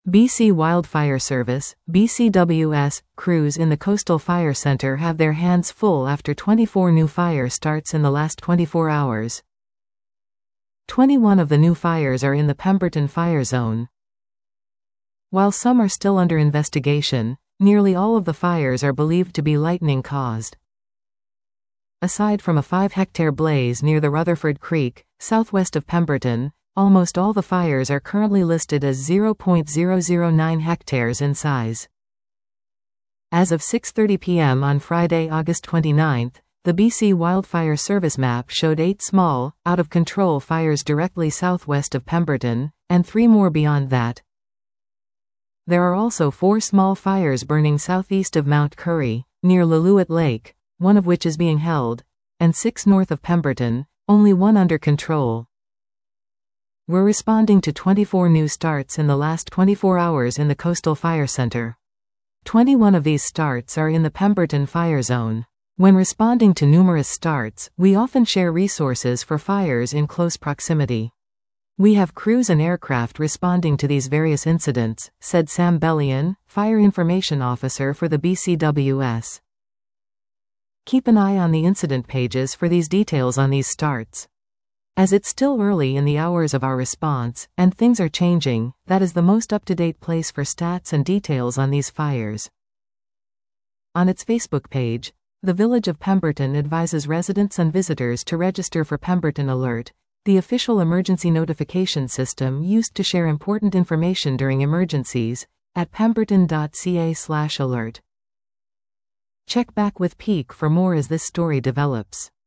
BC Wildfire Service, BCWS, crews in the Coastal Fire Centre have their hands full after 24 new fire starts in the last 24 hours. 21 of the new fires are in the Pemberton Fire Zone. While some are still under investigation, nearly all of the fires are believed to be lightning caused. Aside from a 5-hectare blaze near the Rutherford Creek, southwest of Pemberton, almost all the fires are currently listed as 0.009 hectares in size. As of 6:30 p.m. on Friday, August 29, the BC Wildfire Service map showed 8 small, out-of-control fires directly southwest of Pemberton, and 3 more beyond that. There are also 4 small fires burning southeast of Mount Currie, near Lillooet Lake, one of which is being held, and 6 north of Pemberton, only one under control. We're responding to 24 new starts in the last 24 hours in the Coastal Fire Centre. 21 of these starts are in the Pemberton Fire Zone. When responding to numerous starts, we often share resources for fires in close proximity. We have crews and aircraft responding to these various incidents, said Sam Bellion, Fire Information Officer for the BCWS. Keep an eye on the incident pages for these details on these starts. As it's still early in the hours of our response, and things are changing, that is the most up-to-date place for stats and details on these fires. On its Facebook page, the Village of Pemberton advises residents and visitors to register for Pemberton Alert, the official emergency notification system used to share important information during emergencies, at pemberton.ca/alert. Check back with Peak for more as this story develops.